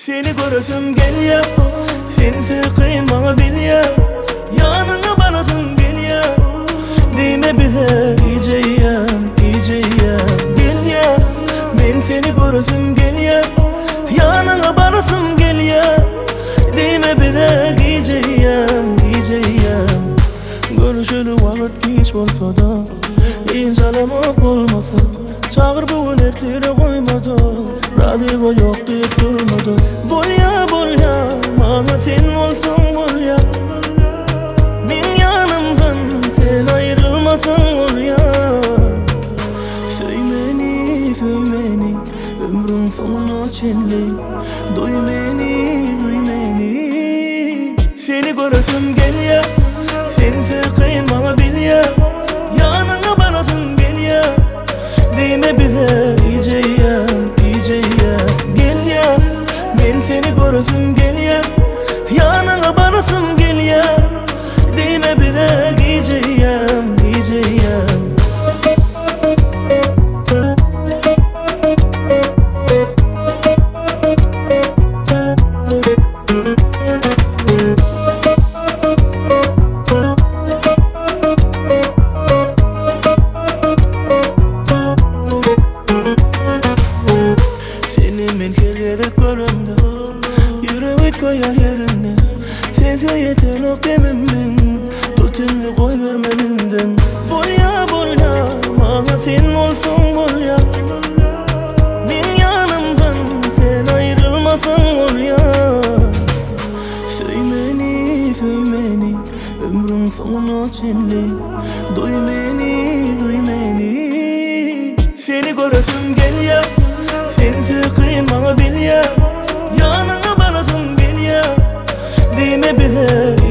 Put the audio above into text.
Seni göresüm geliyor, sensiz kıyın bana bil ya. Yanına barasım geliyor, deme bize diyeceğim, gel ya. Ben seni göresüm geliyor, yanına barasım geliyor, deme bize diyeceğim. Görüşülü vakit geç bolsa da, incelemek olmasa, çağır bugün ertele koymadı, radyo yok deyip durmadı. Bol ya, bana sen olsun bol ya. Ben yanımdan sen ayrılmasın ol ya. Söymeni, ömrün sonuna çenli. Duy beni. Seni göresüm geliyor, sensiz kıyın bana bil ya. Yanına barasın geliyor, deme bize diyeceğim. Gel ya, ben seni göresüm geliyor, yanına barasım geliyor, deme bize diyeceğim. Ben kelledip görümdü, yürüyüp koyar yerinde. Sensiz yeter yok demem ben, tutunlu koy vermedinden. Bol ya, bana sen olsun bol ya. Ben yanımdan sen ayrılmasın ol ya. Söymeni, ömrün sonuna çenli. Duy beni. Seni göresüm geliyor, sensiz kıyın bana bil ya. Yanına barasım geliyor, deme bize